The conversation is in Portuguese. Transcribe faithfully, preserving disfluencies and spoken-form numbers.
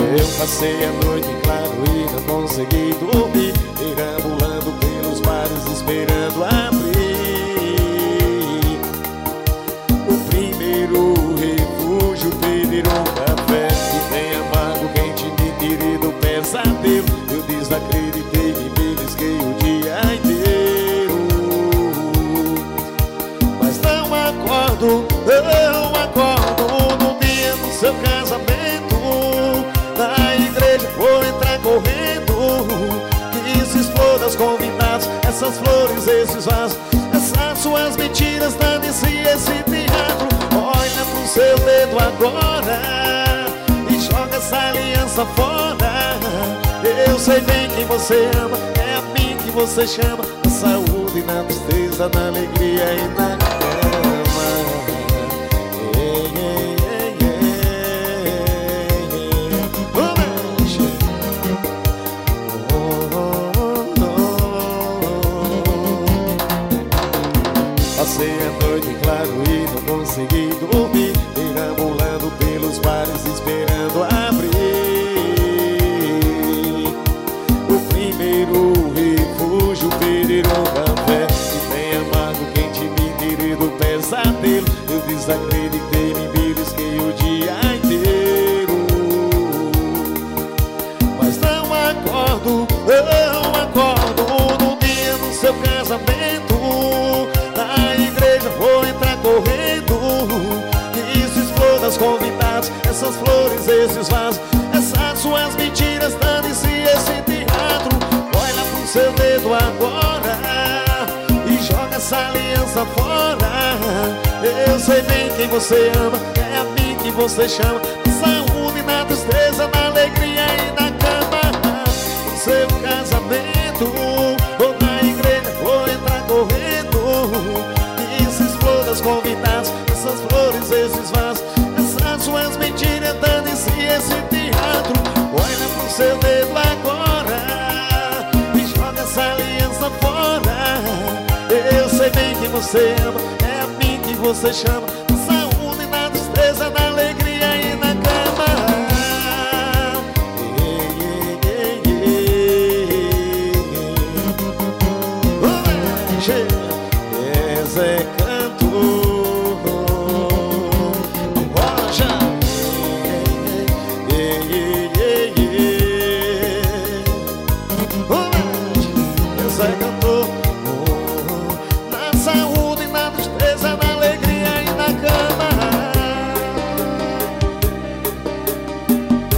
Eu passei a noite em claro e não consegui dormir, perambulando pelos bares esperando abrir. O primeiro refúgio, pedir um café e bem amargo, quente, me tirei do pesadelo. Eu desacreditei, me belisquei o dia inteiro, mas não acordo, não acordo no dia do seu casamento. Na igreja vou entrar correndo, que se exploda os convidados, essas flores, esses vasos, essas suas mentiras, dane-se esse teatro. Olha pro seu dedo agora e joga essa aliança fora. Eu sei bem quem você ama, é a mim que você chama, na saúde, na tristeza, na alegria e na cama. Ei, ei, ei, ei, ei. Oh, mexe. Oh, oh, oh. Passei a noite claro e não consegui dormir, perambulando pelos bares esperando abrir. Primeiro refúgio, pedir um café e bem amargo, quente, me tirei do pesadelo. Eu desacreditei, me belisquei o dia inteiro, mas não acordo, não acordo no dia do seu casamento. Na igreja vou entrar correndo, que isso exploda os convidados, essas flores, esses vasos, essas suas mentiras, dane-se esse teatro. Olha pro seu dedo agora e joga essa aliança fora. Eu sei bem quem você ama, é a mim que você chama, na saúde, na tristeza, na alegria e na cama. No seu casamento ou na igreja vou entrar correndo, que se exploda os convidados, essas flores, esses vasos, essas suas mentiras, dane-se esse teatro. Olha pro seu dedo agora e joga essa aliança fora. Eu sei bem que você ama, é a mim que você chama, na saúde, na tristeza, na alegria e na cama. Ei, ei, ei, ei. Oh, Zé cantor. Sai cantando.